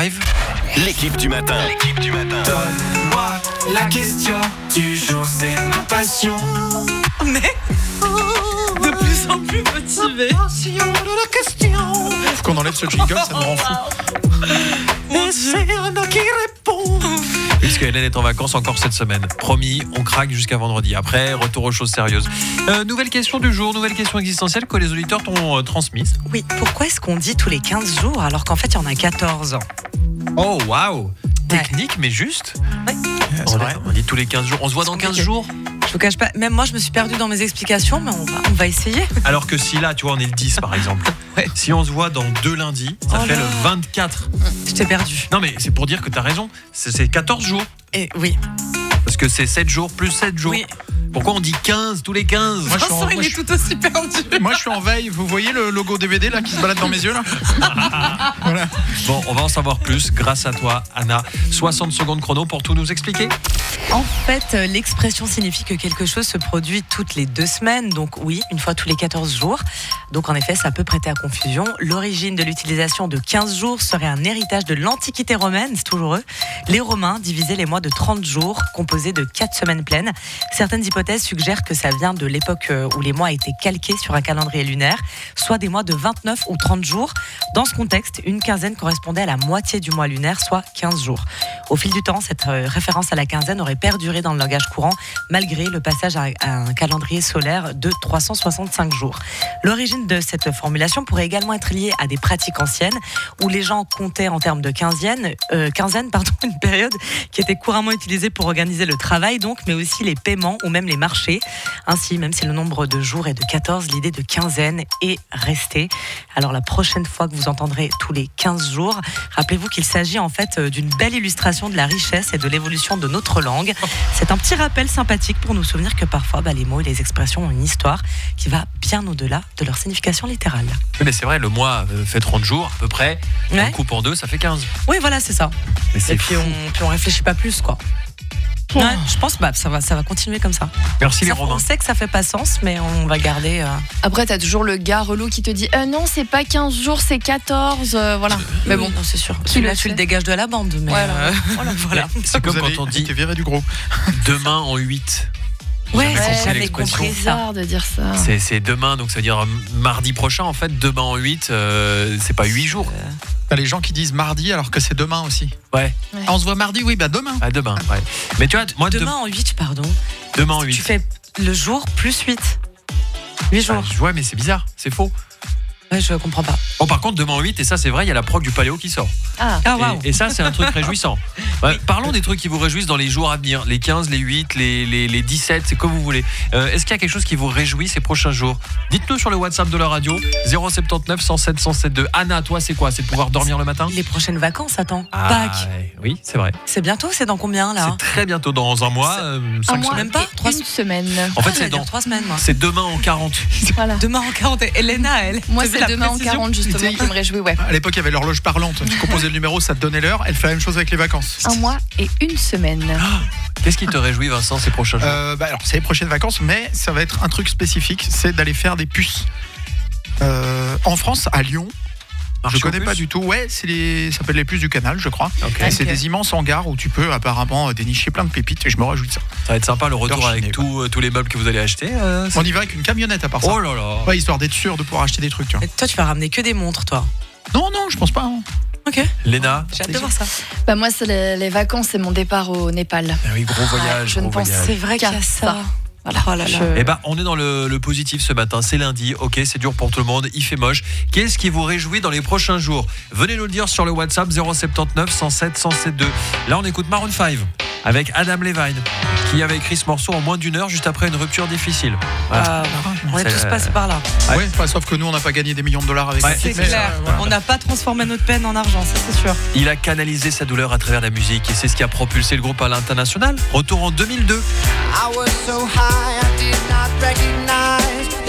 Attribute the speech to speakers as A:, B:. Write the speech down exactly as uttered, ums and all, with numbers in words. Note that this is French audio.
A: Five.
B: L'équipe du matin. L'équipe du matin.
C: Donne-moi la question du jour, c'est ma passion.
D: Mais de plus en plus motivé.
C: La question.
E: Faut qu'on enlève ce jingle, ça me rend fou.
D: Mon
C: Et c'est Anna qui répond.
A: Puisque Hélène est en vacances encore cette semaine. Promis, on craque jusqu'à vendredi. Après, retour aux choses sérieuses. Euh, nouvelle question du jour, nouvelle question existentielle que les auditeurs t'ont euh, transmise.
D: Oui, pourquoi est-ce qu'on dit tous les quinze jours alors qu'en fait il y en a quatorze?
A: Oh, waouh! Technique, mais juste.
D: Ouais.
E: C'est
A: On,
E: vrai.
A: on dit tous les quinze jours. On se voit
D: C'est
A: dans quinze
D: compliqué.
A: jours.
D: Je vous cache pas, même moi je me suis perdue dans mes explications, mais on va, on va essayer.
A: Alors que si là, tu vois, on est le dix par exemple.
D: Ouais.
A: Si on se voit dans deux lundis, ça
D: Oh
A: fait
D: là.
A: le vingt-quatre.
D: Je t'ai perdue.
A: Non, mais c'est pour dire que t'as raison. C'est, c'est quatorze jours.
D: Et oui,
A: Parce que c'est sept jours plus sept jours.
D: oui.
A: Pourquoi on dit quinze tous les quinze?
E: Moi, je suis en-
D: Vincent, il
E: moi,
D: est
E: je-
D: tout aussi perdu.
E: Moi, je suis en veille. Vous voyez le logo D V D là qui se balade dans mes yeux là? Voilà.
A: Bon, on va en savoir plus grâce à toi, Anna. soixante secondes chrono pour tout nous expliquer.
D: En fait, euh, l'expression signifie que quelque chose se produit toutes les deux semaines, donc oui, une fois tous les quatorze jours. Donc en effet, ça peut prêter à confusion. L'origine de l'utilisation de quinze jours serait un héritage de l'Antiquité romaine, c'est toujours eux. Les Romains divisaient les mois de trente jours, composés de quatre semaines pleines. Certaines hypothèses suggèrent que ça vient de l'époque euh, où les mois étaient calqués sur un calendrier lunaire, soit des mois de vingt-neuf ou trente jours. Dans ce contexte, une quinzaine correspondait à la moitié du mois lunaire, soit quinze jours. Au fil du temps, cette euh, référence à la quinzaine aurait perduré dans le langage courant, malgré le passage à, à un calendrier solaire de trois cent soixante-cinq jours. L'origine de cette formulation pourrait également être liée à des pratiques anciennes, où les gens comptaient en termes de quinzaine, euh, quinzaine pardon, une période qui était couramment utilisée pour organiser le travail, donc, mais aussi les paiements ou même les marchés. Ainsi, même si le nombre de jours est de quatorze, l'idée de quinzaine est restée. Alors la prochaine fois que vous entendrez tous les quinze jours, rappelez-vous qu'il s'agit en fait d'une belle illustration de la richesse et de l'évolution de notre langue. C'est un petit rappel sympathique pour nous souvenir que parfois bah, les mots et les expressions ont une histoire qui va bien au-delà de leur signification littérale.
A: Oui, mais c'est vrai, le mois euh, fait trente jours à peu près. On
D: Ouais.
A: le coupe en deux, ça fait quinze.
D: Oui, voilà, c'est ça.
A: Mais c'est
D: Et puis
A: fou.
D: on, puis on réfléchit pas plus, quoi. Ouais, je pense que bah, ça, va, ça va continuer comme ça.
A: Merci les
D: Ça,
A: Romains.
D: on sait que ça fait pas sens, mais on va garder. euh,
F: Après, t'as toujours le gars relou qui te dit euh, non, c'est pas quinze jours, c'est quatorze. euh, voilà. Mais
D: oui,
F: bon,
D: non, c'est sûr.
F: Qui
D: Celui-là,
F: le
D: tu
F: fait
D: le dégages de la bande. Mais
F: Voilà.
D: euh, voilà. voilà.
A: C'est comme
E: Vous
A: quand
E: avez
A: on dit
E: été viré du groupe.
A: demain en huit. Vous
D: Ouais,
A: avez compris
D: j'ai jamais
A: l'expression
D: compris ça.
F: bizarre de dire ça.
A: C'est, c'est demain, donc ça veut dire euh, mardi prochain. En fait, demain en huit, euh, c'est pas huit jours.
E: T'as les gens qui disent mardi alors que c'est demain aussi.
A: Ouais,
E: Ah, on se voit mardi, oui, bah demain.
A: à demain. Ouais. Mais tu vois, moi, de-
D: Demain en huit, pardon.
A: demain en
D: Tu
A: huit.
D: fais le jour plus huit. huit jours.
A: Ah, ouais, mais c'est bizarre, c'est faux.
D: Ouais, je comprends pas.
A: Bon, par contre, demain en huit, et ça c'est vrai, il y a la prog du Paléo qui sort.
F: Ah,
D: Ah,
A: Et-
D: waouh.
A: et, ça, c'est un truc réjouissant. Ouais, parlons des trucs qui vous réjouissent dans les jours à venir. Les quinze, les huit, les, les, les dix-sept, c'est comme vous voulez. Euh, est-ce qu'il y a quelque chose qui vous réjouit ces prochains jours? Dites-nous sur le WhatsApp de la radio, zéro sept neuf, cent sept, cent sept deux. Anna, toi, c'est quoi? C'est de pouvoir dormir le matin?
D: Les prochaines vacances, attends.
A: Ah,
D: Pâques.
A: ouais, oui, c'est vrai.
D: C'est bientôt, c'est dans combien là?
A: C'est très bientôt, dans un mois, euh,
F: un
A: cinq
F: mois,
A: semaines.
D: même pas,
F: et
D: trois
F: une semaine.
A: En fait,
D: Ah,
A: c'est
D: j'allais dire
A: dans.
D: trois semaines, moi.
A: C'est demain en quarante.
F: Voilà.
D: Demain en quarante. Elena, elle.
F: Moi,
D: te fait
F: c'est
D: la
F: demain en
D: précision.
F: quarante, justement,
E: Tu sais,
F: qui me réjouit, ouais.
E: À l'époque, il y avait l'horloge parlante. Tu composais le numéro, ça te donnait l'heure. Elle fait la même chose avec les vacances.
F: Un mois et une semaine.
A: Qu'est-ce qui te réjouit, Vincent, ces prochains jours?
E: Euh, bah alors, c'est les prochaines vacances, mais ça va être un truc spécifique, c'est d'aller faire des puces. Euh, en France, à Lyon,
A: Marché
E: je connais
A: aux
E: pas
A: puces
E: du tout. Ouais, c'est les, ça s'appelle les puces du canal, je crois.
A: Ok.
E: Et c'est
D: Ok.
E: des immenses hangars où tu peux apparemment dénicher plein de pépites. Et je me réjouis de ça.
A: Ça va être sympa le retour
E: D'or
A: avec
E: chiné,
A: tout, euh, tous les meubles que vous allez acheter. euh, c'est-
E: On y va avec une camionnette à part ça.
A: Oh là là.
E: Ouais, histoire d'être sûr de pouvoir acheter des trucs. Tu vois.
D: Et toi, tu vas ramener que des montres, toi.
E: Non, non, je pense pas. hein.
D: Ok.
A: Léna?
D: J'ai hâte de voir ça.
F: Bah, moi, c'est les, les vacances et mon départ au Népal.
A: Ah oui, gros voyage,
F: je ne
A: gros
F: pense-
A: voyage.
D: C'est vrai qu'il y a
F: Qu'à
D: ça.
F: ça.
D: Voilà. Oh là là.
F: Je-
A: Eh ben, on est dans le, le positif ce matin. C'est lundi. Ok, c'est dur pour tout le monde. Il fait moche. Qu'est-ce qui vous réjouit dans les prochains jours? Venez nous le dire sur le WhatsApp zéro sept neuf, cent sept, cent sept deux. Là, on écoute Maroon cinq avec Adam Levine qui avait écrit ce morceau en moins d'une heure juste après une rupture difficile. Voilà.
D: Ah, on est
A: C'est,
D: tous
A: euh,
D: passés par là.
E: Ouais, enfin, sauf que nous, on n'a pas gagné des millions de dollars avec
A: Ouais,
E: ça.
D: C'est
E: Mais,
D: clair.
E: euh, voilà.
D: On n'a pas transformé notre peine en argent, ça c'est sûr.
A: Il a canalisé sa douleur à travers la musique et c'est ce qui a propulsé le groupe à l'international. Retour en deux mille deux.
C: I was so high, I did not recognize